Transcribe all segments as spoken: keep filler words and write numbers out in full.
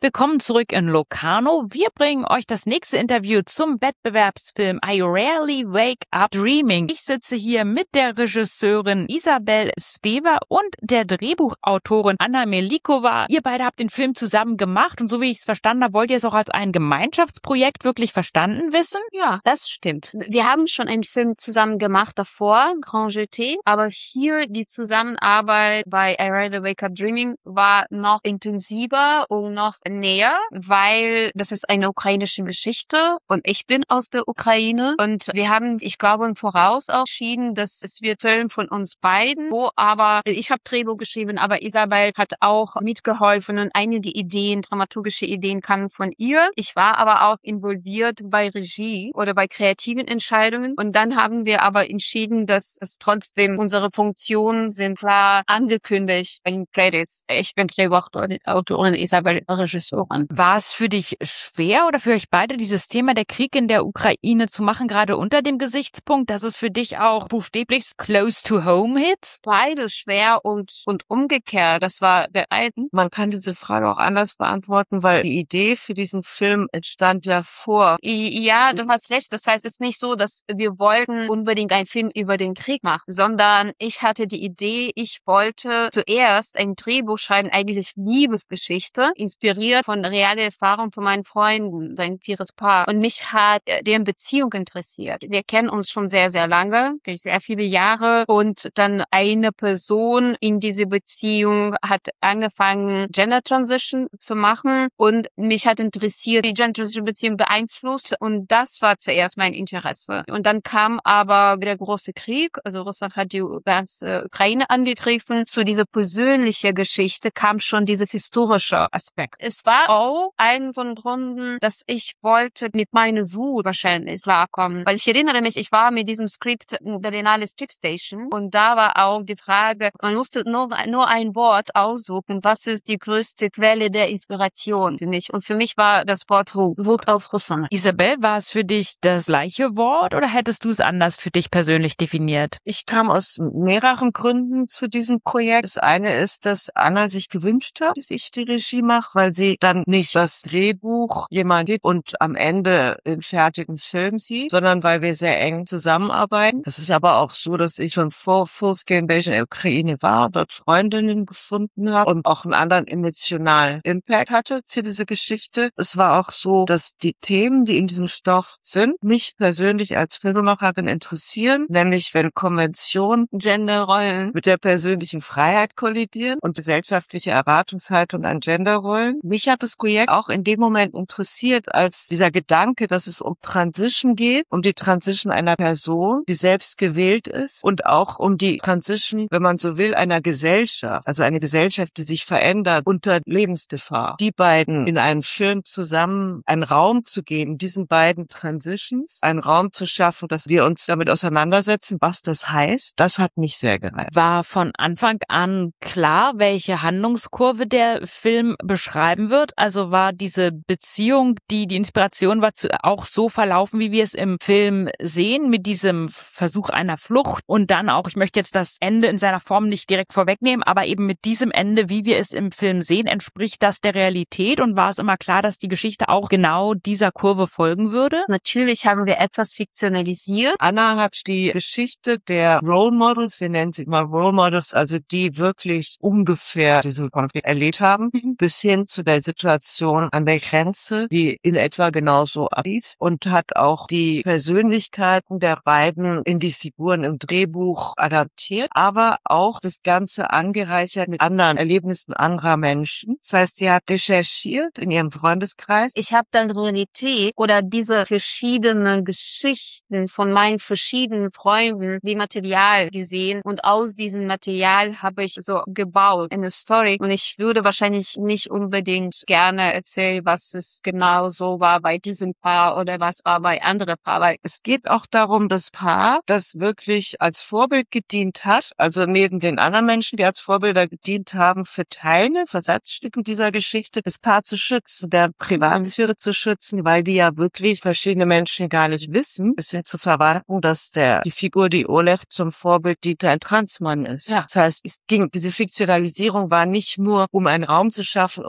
willkommen zurück in Locarno. Wir bringen euch das nächste Interview zum Wettbewerbsfilm I Rarely Wake Up Dreaming. Ich sitze hier mit der Regisseurin Isabel Stever und der Drehbuchautorin Anna Melikova. Ihr beide habt den Film zusammen gemacht und so wie ich es verstanden habe, wollt ihr es auch als ein Gemeinschaftsprojekt wirklich verstanden wissen? Ja, das stimmt. Wir haben schon einen Film zusammen gemacht davor, Grand Jeté, aber hier die Zusammenarbeit bei I Rarely Wake Up Dreaming war noch intensiver und noch näher, weil das ist eine ukrainische Geschichte und ich bin aus der Ukraine und wir haben, ich glaube, im Voraus auch entschieden, dass es wird Film von uns beiden, wo aber ich habe Drehbuch geschrieben, aber Isabel hat auch mitgeholfen und einige Ideen, dramaturgische Ideen kamen von ihr. Ich war aber auch involviert bei Regie oder bei kreativen Entscheidungen und dann haben wir aber entschieden, dass es trotzdem unsere Funktionen sind klar angekündigt in Credits. Ich bin Drehbuchautorin, Isabel Regisseurin. War es für dich schwer oder für euch beide, dieses Thema der Krieg in der Ukraine zu machen, gerade unter dem Gesichtspunkt, dass es für dich auch buchstäblich close to home hit? Beides schwer und, und umgekehrt. Das war der eine. Man kann diese Frage auch anders beantworten, weil die Idee für diesen Film entstand ja vor. Ja, du hast recht. Das heißt, es ist nicht so, dass wir wollten unbedingt einen Film über den Krieg machen, sondern ich hatte die Idee, ich wollte zuerst ein Drehbuch schreiben, eigentlich Liebesgeschichte, inspiriert von realen Erfahrungen von meinen Freunden, sein vieres Paar. Und mich hat deren Beziehung interessiert. Wir kennen uns schon sehr, sehr lange, sehr viele Jahre. Und dann eine Person in diese Beziehung hat angefangen, Gender Transition zu machen. Und mich hat interessiert, wie Gender Transition Beziehung beeinflusst. Und das war zuerst mein Interesse. Und dann kam aber der große Krieg. Also Russland hat die ganze Ukraine angegriffen. Zu dieser persönlichen Geschichte kam schon dieser historische Aspekt. Es war auch ein von Gründen, dass ich wollte mit meiner Wut wahrscheinlich klarkommen. Weil ich erinnere mich, ich war mit diesem Skript in der Berlinale Strip Station und da war auch die Frage, man musste nur, nur ein Wort aussuchen, was ist die größte Quelle der Inspiration für mich? Und für mich war das Wort Wut, Wut auf Russland. Isabel, war es für dich das gleiche Wort oder hättest du es anders für dich persönlich definiert? Ich kam aus mehreren Gründen zu diesem Projekt. Das eine ist, dass Anna sich gewünscht hat, dass ich die Regie mache, weil sie dann nicht das Drehbuch jemand sieht und am Ende den fertigen Film sieht, sondern weil wir sehr eng zusammenarbeiten. Das ist aber auch so, dass ich schon vor Full-Scale Invasion in der Ukraine war, dort Freundinnen gefunden habe und auch einen anderen emotionalen Impact hatte zu dieser Geschichte. Es war auch so, dass die Themen, die in diesem Stoff sind, mich persönlich als Filmemacherin interessieren, nämlich wenn Konventionen, Genderrollen mit der persönlichen Freiheit kollidieren und gesellschaftliche Erwartungshaltung an Genderrollen. Mich hat das Projekt auch in dem Moment interessiert, als dieser Gedanke, dass es um Transition geht, um die Transition einer Person, die selbst gewählt ist und auch um die Transition, wenn man so will, einer Gesellschaft, also eine Gesellschaft, die sich verändert unter Lebensgefahr. Die beiden in einen Film zusammen einen Raum zu geben, diesen beiden Transitions, einen Raum zu schaffen, dass wir uns damit auseinandersetzen, was das heißt, das hat mich sehr gereizt. War von Anfang an klar, welche Handlungskurve der Film beschreiben wird? Also war diese Beziehung, die die Inspiration war, auch so verlaufen, wie wir es im Film sehen, mit diesem Versuch einer Flucht und dann auch, ich möchte jetzt das Ende in seiner Form nicht direkt vorwegnehmen, aber eben mit diesem Ende, wie wir es im Film sehen, entspricht das der Realität und war es immer klar, dass die Geschichte auch genau dieser Kurve folgen würde? Natürlich haben wir etwas fiktionalisiert. Anna hat die Geschichte der Role Models, wir nennen sie mal Role Models, also die wirklich ungefähr diesen Konflikt erlebt haben, mhm. bis hin zu der Situation an der Grenze, die in etwa genauso ablief und hat auch die Persönlichkeiten der beiden in die Figuren im Drehbuch adaptiert, aber auch das Ganze angereichert mit anderen Erlebnissen anderer Menschen. Das heißt, sie hat recherchiert in ihrem Freundeskreis. Ich habe dann Realität oder diese verschiedenen Geschichten von meinen verschiedenen Freunden wie Material gesehen und aus diesem Material habe ich so gebaut eine Story und ich würde wahrscheinlich nicht unbedingt gerne erzählen, was es genau so war bei diesem Paar oder was war bei anderen Paar. Weil es geht auch darum, das Paar, das wirklich als Vorbild gedient hat, also neben den anderen Menschen, die als Vorbilder gedient haben, für Teile, Versatzstücken dieser Geschichte, das Paar zu schützen, der Privatsphäre zu schützen, weil die ja wirklich verschiedene Menschen gar nicht wissen, bis hin zu verraten, dass der die Figur, die Oleg zum Vorbild diente, ein Transmann ist. Ja. Das heißt, es ging, diese Fiktionalisierung war nicht nur, um einen Raum zu schaffen, um über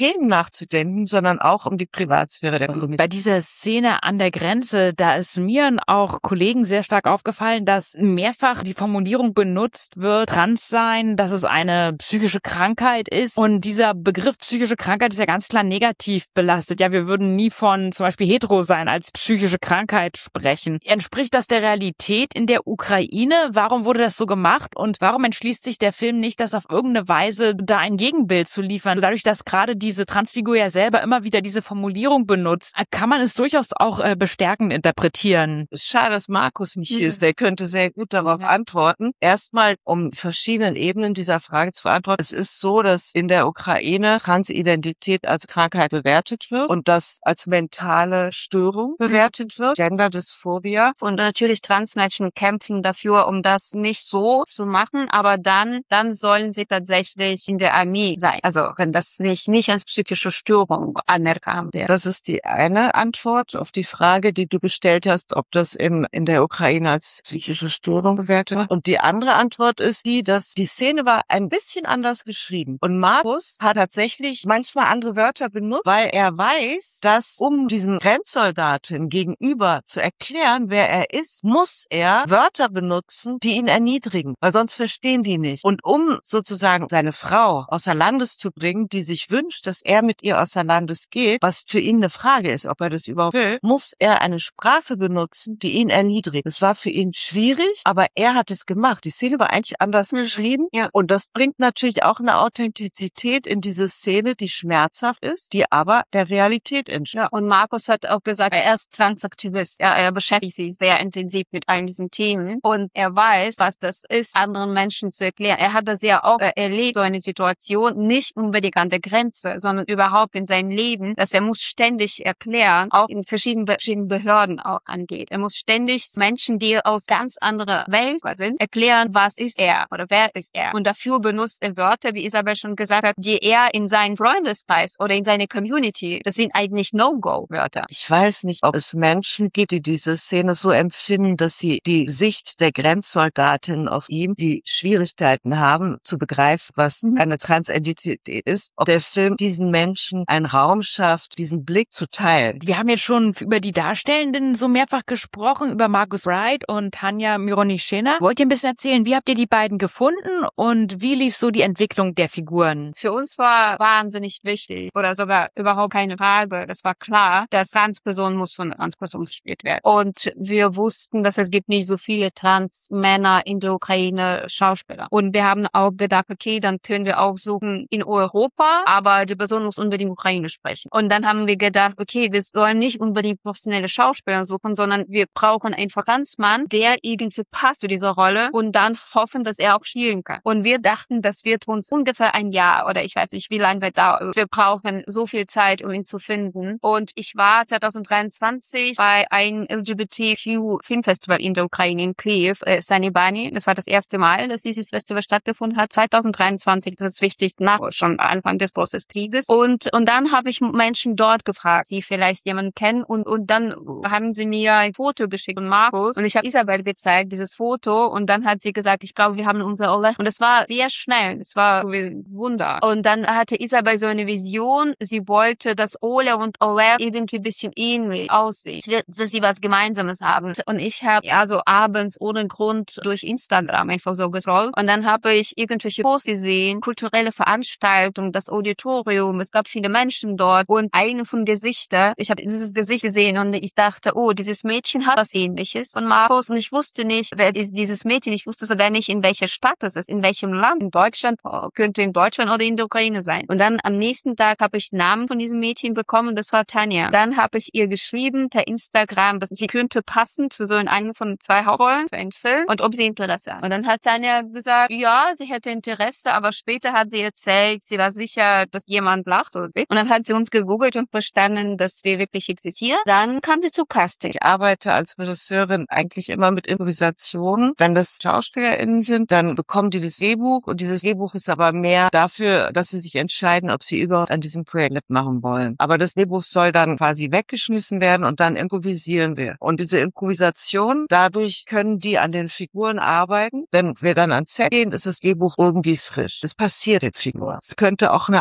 Themen nachzudenken, sondern auch um die Privatsphäre der Community. Bei dieser Szene an der Grenze, da ist mir und auch Kollegen sehr stark aufgefallen, dass mehrfach die Formulierung benutzt wird, trans sein, dass es eine psychische Krankheit ist. Und dieser Begriff psychische Krankheit ist ja ganz klar negativ belastet. Ja, wir würden nie von zum Beispiel hetero sein als psychische Krankheit sprechen. Entspricht das der Realität in der Ukraine? Warum wurde das so gemacht? Und warum entschließt sich der Film nicht, das auf irgendeine Weise da ein Gegenbild zu liefern? Dadurch, dass gerade diese Transfigur ja selber immer wieder diese Formulierung benutzt, kann man es durchaus auch äh, bestärkend interpretieren. Es ist schade, dass Markus nicht hier ist. Der könnte sehr gut darauf antworten. Erstmal, um verschiedenen Ebenen dieser Frage zu beantworten. Es ist so, dass in der Ukraine Transidentität als Krankheit bewertet wird und das als mentale Störung bewertet wird. Genderdysphoria. Und natürlich Transmenschen kämpfen dafür, um das nicht so zu machen, aber dann, dann sollen sie tatsächlich in der Armee sein. Also, wenn das nicht, nicht als psychische Störung anerkannt wird. Das ist die eine Antwort auf die Frage, die du gestellt hast, ob das im, in der Ukraine als psychische Störung bewertet wird. Und die andere Antwort ist die, dass die Szene war ein bisschen anders geschrieben. Und Markus hat tatsächlich manchmal andere Wörter benutzt, weil er weiß, dass um diesen Grenzsoldaten gegenüber zu erklären, wer er ist, muss er Wörter benutzen, die ihn erniedrigen, weil sonst verstehen die nicht. Und um sozusagen seine Frau außer Landes zu bringen, die sich wünscht, dass er mit ihr außer Landes geht, was für ihn eine Frage ist, ob er das überhaupt will, muss er eine Sprache benutzen, die ihn erniedrigt. Es war für ihn schwierig, aber er hat es gemacht. Die Szene war eigentlich anders geschrieben. Ja. Und das bringt natürlich auch eine Authentizität in diese Szene, die schmerzhaft ist, die aber der Realität entspricht. Ja, und Markus hat auch gesagt, er ist Transaktivist. Ja, er beschäftigt sich sehr intensiv mit all diesen Themen und er weiß, was das ist, anderen Menschen zu erklären. Er hat das ja auch äh, erlebt, so eine Situation, nicht unbedingt an der Grenze, sondern überhaupt in seinem Leben, dass er muss ständig erklären, auch in verschiedenen, verschiedenen Behörden auch angeht. Er muss ständig Menschen, die aus ganz anderer Welt sind, erklären, was ist er oder wer ist er. Und dafür benutzt er Wörter, wie Isabel schon gesagt hat, die er in seinen Freundeskreis oder in seine Community, das sind eigentlich No-Go-Wörter. Ich weiß nicht, ob es Menschen gibt, die diese Szene so empfinden, dass sie die Sicht der Grenzsoldatin auf ihn, die Schwierigkeiten haben, zu begreifen, was eine Transidentität ist, ob der Film diesen Menschen einen Raum schafft, diesen Blick zu teilen. Wir haben jetzt schon über die Darstellenden so mehrfach gesprochen, über Marcus Wright und Tanja Myronischina. Wollt ihr ein bisschen erzählen, wie habt ihr die beiden gefunden und wie lief so die Entwicklung der Figuren? Für uns war wahnsinnig wichtig oder sogar überhaupt keine Frage. Das war klar, dass Transperson muss von Transperson gespielt werden. Und wir wussten, dass es gibt nicht so viele Transmänner in der Ukraine Schauspieler. Und wir haben auch gedacht, okay, dann können wir auch suchen in Europa, aber die Person muss unbedingt Ukrainisch sprechen. Und dann haben wir gedacht, okay, wir sollen nicht unbedingt professionelle Schauspieler suchen, sondern wir brauchen einen Transmann, der irgendwie passt für diese Rolle und dann hoffen, dass er auch spielen kann. Und wir dachten, das wird uns ungefähr ein Jahr oder ich weiß nicht, wie lange wir dauern. Wir brauchen so viel Zeit, um ihn zu finden. Und ich war zwanzig dreiundzwanzig bei einem L G B T Q-Filmfestival in der Ukraine in Kiew, äh, Sanibani. Das war das erste Mal, dass dieses Festival stattgefunden hat. zwanzig dreiundzwanzig, das ist wichtig, nach schon Anfang des großen Krieges. Und und dann habe ich Menschen dort gefragt, die vielleicht jemanden kennen. Und und dann haben sie mir ein Foto geschickt von Markus. Und ich habe Isabel gezeigt, dieses Foto. Und dann hat sie gesagt, ich glaube, wir haben unser Ole. Und es war sehr schnell. Es war ein Wunder. Und dann hatte Isabel so eine Vision. Sie wollte, dass Ole und Ole irgendwie ein bisschen ähnlich aussehen. Dass sie was Gemeinsames haben. Und ich habe ja so abends ohne Grund durch Instagram einfach so gescrollt. Und dann habe ich irgendwelche Posts gesehen, kulturelle Veranstaltungen, das Auditorium. Es gab viele Menschen dort. Und eine von Gesichtern, ich habe dieses Gesicht gesehen und ich dachte, oh, dieses Mädchen hat was Ähnliches von Markus. Und ich wusste nicht, wer ist dieses Mädchen. Ich wusste sogar nicht, in welcher Stadt es ist, in welchem Land. In Deutschland, könnte in Deutschland oder in der Ukraine sein. Und dann am nächsten Tag habe ich Namen von diesem Mädchen bekommen. Das war Tanja. Dann habe ich ihr geschrieben per Instagram, dass sie könnte passen für so einen von zwei Hauptrollen für einen Film und ob sie Interesse hat. Und dann hat Tanja gesagt, ja, sie hätte Interesse, aber später hat sie erzählt, sie war sicher, dass jemand lacht. Und dann hat sie uns gegoogelt und verstanden, dass wir wirklich existieren. Dann kam sie zu Casting. Ich arbeite als Regisseurin eigentlich immer mit Improvisation. Wenn das SchauspielerInnen sind, dann bekommen die das Drehbuch und dieses Drehbuch ist aber mehr dafür, dass sie sich entscheiden, ob sie überhaupt an diesem Projekt mitmachen wollen. Aber das Drehbuch soll dann quasi weggeschmissen werden und dann improvisieren wir. Und diese Improvisation, dadurch können die an den Figuren arbeiten. Wenn wir dann ans Set gehen, ist das Drehbuch irgendwie frisch. Das passiert den Figuren. Es könnte auch eine andere Geschichte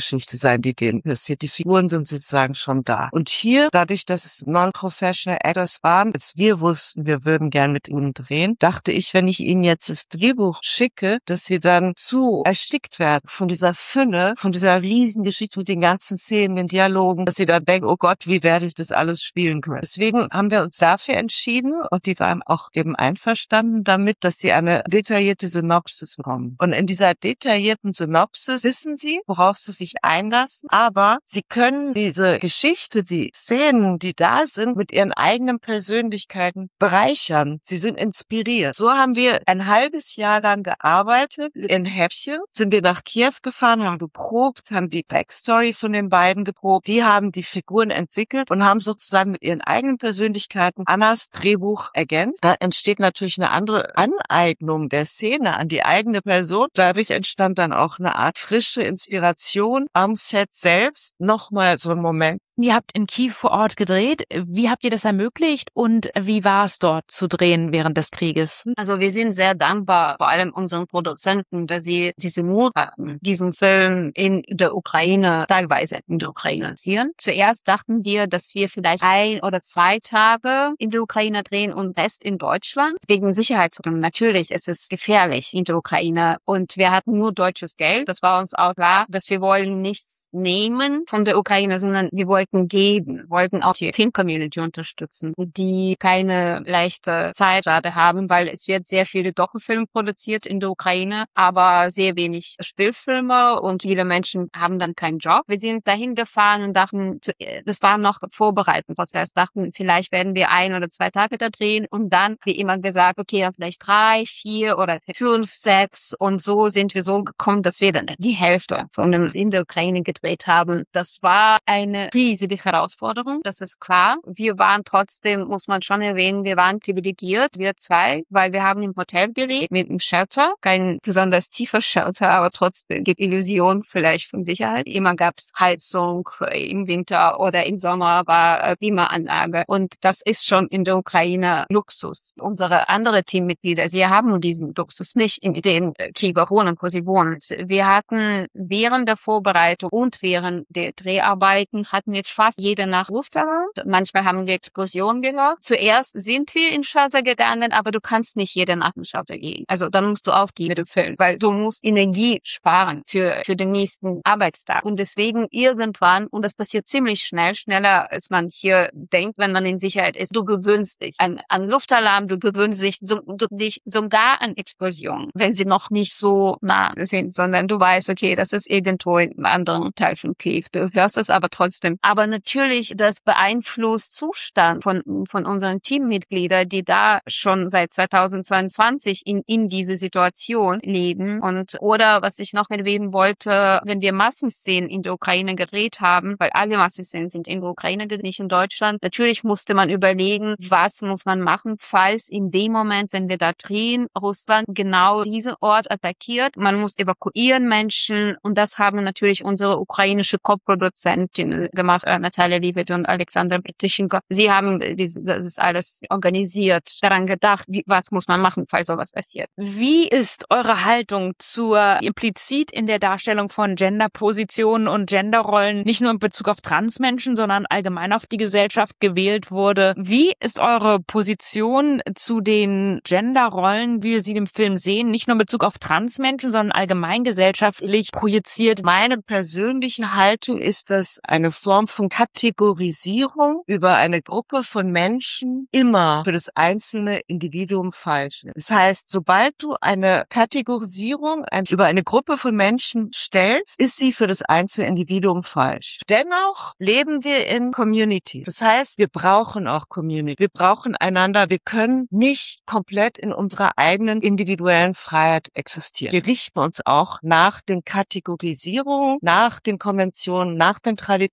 Geschichte sein, die denen passiert. Die Figuren sind sozusagen schon da. Und hier, dadurch, dass es non-professional Actors waren, als wir wussten, wir würden gern mit ihnen drehen, dachte ich, wenn ich ihnen jetzt das Drehbuch schicke, dass sie dann zu erstickt werden von dieser Fülle, von dieser riesen Geschichte mit den ganzen Szenen, den Dialogen, dass sie dann denken, oh Gott, wie werde ich das alles spielen können. Deswegen haben wir uns dafür entschieden und die waren auch eben einverstanden damit, dass sie eine detaillierte Synopsis bekommen. Und in dieser detaillierten Synopsis wissen sie, worauf sie sich einlassen, aber sie können diese Geschichte, die Szenen, die da sind, mit ihren eigenen Persönlichkeiten bereichern. Sie sind inspiriert. So haben wir ein halbes Jahr lang gearbeitet. In Häppchen sind wir nach Kiew gefahren, haben geprobt, haben die Backstory von den beiden geprobt. Die haben die Figuren entwickelt und haben sozusagen mit ihren eigenen Persönlichkeiten Annas Drehbuch ergänzt. Da entsteht natürlich eine andere Aneignung der Szene an die eigene Person. Dadurch entstand dann auch eine Art frische Inspiration am Set selbst. Nochmal so ein Moment. Ihr habt in Kiew vor Ort gedreht. Wie habt ihr das ermöglicht und wie war es dort zu drehen während des Krieges? Also wir sind sehr dankbar, vor allem unseren Produzenten, dass sie diese Mut hatten, diesen Film in der Ukraine, teilweise in der Ukraine zu ziehen. Zuerst dachten wir, dass wir vielleicht ein oder zwei Tage in der Ukraine drehen und Rest in Deutschland. Wegen Sicherheitsgründen. Natürlich ist es gefährlich in der Ukraine und wir hatten nur deutsches Geld. Das war uns auch klar, dass wir wollen nichts nehmen von der Ukraine, sondern wir wollten geben, wollten auch die Film-Community unterstützen, die keine leichte Zeit gerade haben, weil es wird sehr viele Doku-Filme produziert in der Ukraine, aber sehr wenig Spielfilme und viele Menschen haben dann keinen Job. Wir sind dahin gefahren und dachten, das war noch vorbereitend Prozess, dachten, vielleicht werden wir ein oder zwei Tage da drehen und dann, wie immer gesagt, okay, dann vielleicht drei, vier oder fünf, sechs und so sind wir so gekommen, dass wir dann die Hälfte von dem in der Ukraine gedreht haben. Das war eine riesige Herausforderung, das ist klar. Wir waren trotzdem, muss man schon erwähnen, wir waren privilegiert, wir zwei, weil wir haben im Hotel gelebt mit einem Shelter, kein besonders tiefer Shelter, aber trotzdem gibt Illusion vielleicht von Sicherheit. Immer gab es Heizung im Winter oder im Sommer war Klimaanlage und das ist schon in der Ukraine Luxus. Unsere andere Teammitglieder, sie haben nur diesen Luxus nicht in den Kiewer wohnen, wo sie wohnen. Wir hatten während der Vorbereitung und während der Dreharbeiten hatten wir fast jede Nacht Rufdalarm. Manchmal haben wir Explosionen gehört. Zuerst sind wir in Shelter gegangen, aber du kannst nicht jede Nacht in Shelter gehen. Also dann musst du aufgehen mit dem Film, weil du musst Energie sparen für für den nächsten Arbeitstag. Und deswegen irgendwann, und das passiert ziemlich schnell, schneller als man hier denkt, wenn man in Sicherheit ist, du gewöhnst dich an, an Luftalarm, du gewöhnst dich, so, du, dich sogar an Explosionen, wenn sie noch nicht so nah sind, sondern du weißt, okay, das ist irgendwo in einem anderen Teil von Kiew. Du hörst es aber trotzdem. Aber natürlich, das beeinflusst Zustand von, von unseren Teammitgliedern, die da schon seit zweitausendzweiundzwanzig in, in diese Situation leben. Und, oder was ich noch erwähnen wollte, wenn wir Massenszenen in der Ukraine gedreht haben, weil alle Massenszenen sind in der Ukraine, nicht in Deutschland. Natürlich musste man überlegen, was muss man machen, falls in dem Moment, wenn wir da drehen, Russland genau diesen Ort attackiert. Man muss evakuieren Menschen und das haben natürlich unsere ukrainische Co-Produzentinnen gemacht, äh, Natalia Liebet und Alexander Betischenko. Sie haben diese, das ist alles organisiert, daran gedacht, wie, was muss man machen, falls sowas passiert. Wie ist eure Haltung zur implizit in der Darstellung von Genderpositionen und Genderrollen, nicht nur in Bezug auf Transmenschen, sondern allgemein auf die Gesellschaft gewählt wurde? Wie ist eure Position zu den Genderrollen, wie wir sie im Film sehen, nicht nur in Bezug auf Transmenschen, sondern allgemein gesellschaftlich projiziert? Meine persönliche Haltung ist, dass eine Form von Kategorisierung über eine Gruppe von Menschen immer für das einzelne Individuum falsch ist. Das heißt, sobald du eine Kategorisierung über eine Gruppe von Menschen stellst, ist sie für das einzelne Individuum falsch. Dennoch leben wir in Community. Das heißt, wir brauchen auch Community. Wir brauchen einander. Wir können nicht komplett in unserer eigenen individuellen Freiheit existieren. Wir richten uns auch nach den Kategorisierungen, nach den Konventionen, nach den Traditionen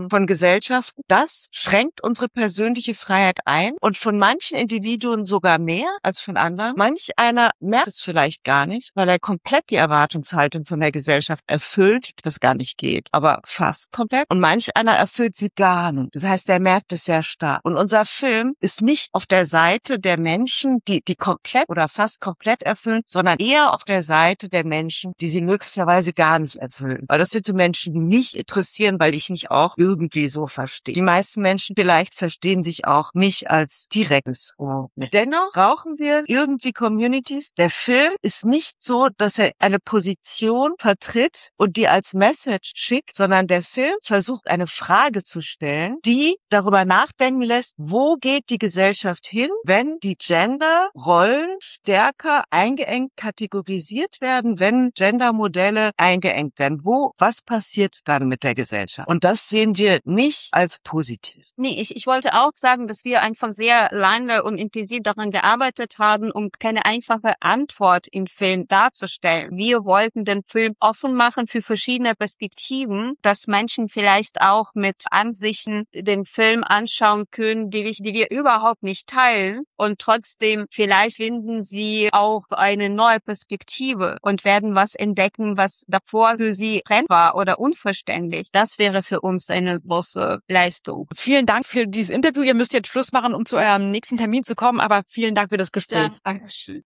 von Gesellschaften. Das schränkt unsere persönliche Freiheit ein und von manchen Individuen sogar mehr als von anderen. Manch einer merkt es vielleicht gar nicht, weil er komplett die Erwartungshaltung von der Gesellschaft erfüllt, was gar nicht geht, aber fast komplett. Und manch einer erfüllt sie gar nicht. Das heißt, er merkt es sehr stark. Und unser Film ist nicht auf der Seite der Menschen, die die komplett oder fast komplett erfüllen, sondern eher auf der Seite der Menschen, die sie möglicherweise gar nicht erfüllen. Weil das sind die Menschen, die mich interessieren, weil ich mich auch irgendwie so verstehe. Die meisten Menschen vielleicht verstehen sich auch nicht als direktes Vorbild. Dennoch brauchen wir irgendwie Communities. Der Film ist nicht so, dass er eine Position vertritt und die als Message schickt, sondern der Film versucht, eine Frage zu stellen, die darüber nachdenken lässt, wo geht die Gesellschaft hin, wenn die Genderrollen stärker eingeengt kategorisiert werden, wenn Gendermodelle eingeengt werden. Wo, was passiert dann mit der Gesellschaft? Und das sehen wir nicht als positiv. Nee, ich, ich wollte auch sagen, dass wir einfach sehr lange und intensiv daran gearbeitet haben, um keine einfache Antwort im Film darzustellen. Wir wollten den Film offen machen für verschiedene Perspektiven, dass Menschen vielleicht auch mit Ansichten den Film anschauen können, die wir, die wir überhaupt nicht teilen. Und trotzdem vielleicht finden sie auch eine neue Perspektive und werden was entdecken, was davor für sie fremd war oder unverständlich. Das wäre für uns eine große Leistung. Vielen Dank für dieses Interview. Ihr müsst jetzt Schluss machen, um zu eurem nächsten Termin zu kommen, aber vielen Dank für das Gespräch. Ja. Dankeschön.